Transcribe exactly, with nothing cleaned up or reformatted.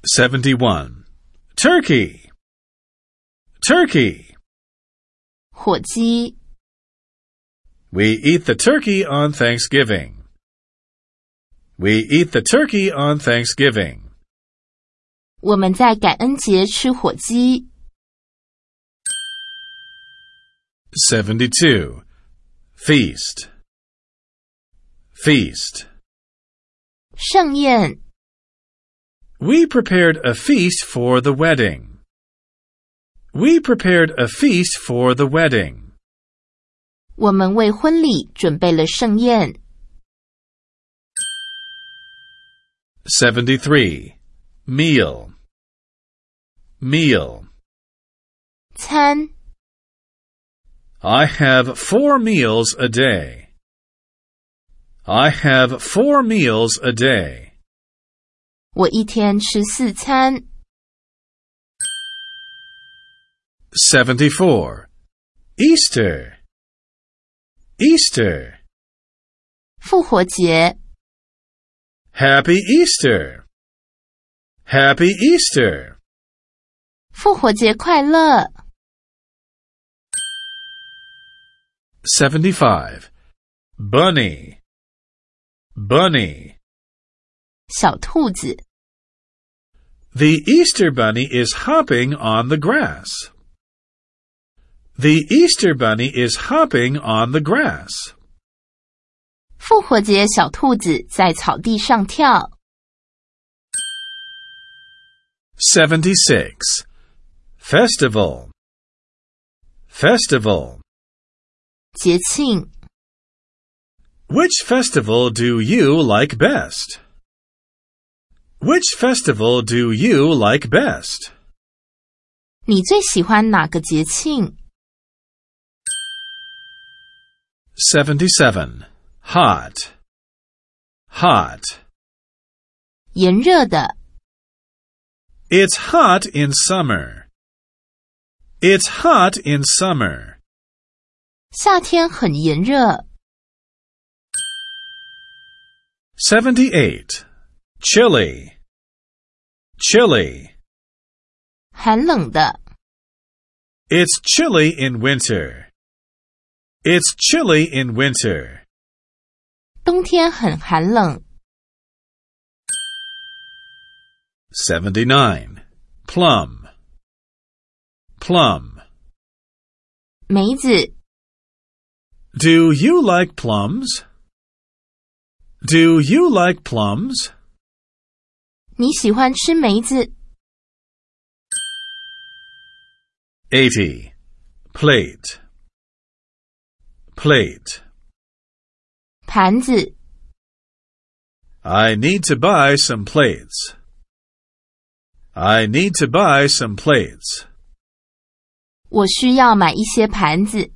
seventy-one. Turkey. Turkey. 火鸡 We eat the turkey on Thanksgiving. We eat the turkey on Thanksgiving. 我们在感恩节吃火鸡 seventy-two. Feast. Feast. 盛宴 We prepared a feast for the wedding. We prepared a feast for the wedding. 我们为婚礼准备了盛宴 seventy-three. Meal. Meal. 餐 I have four meals a day. I have four meals a day. 我一天吃四餐 seventy-four. Easter. Easter. 复活节 Happy Easter. Happy Easter. 复活节快乐 seventy-five. Bunny. Bunny. 小兔子 The Easter bunny is hopping on the grass. The Easter bunny is hopping on the grass. 复活节小兔子在草地上跳 seventy-six. Festival. Festival. 节庆 Which festival do you like best? Which festival do you like best? 你最喜欢哪个节庆 seventy-seven. Hot. Hot. 炎热的 It's hot in summer. It's hot in summer. 夏天很炎热 seventy-eight. Chilly. Chilly. 寒冷的 It's chilly in winter. It's chilly in winter. 冬天很寒冷 seventy-nine. Plum. Plum. 梅子 Do you like plums? Do you like plums? 你喜欢吃梅子 eighty. Plate. Plate. 盘子 I need to buy some plates. I need to buy some plates. 我需要买一些盘子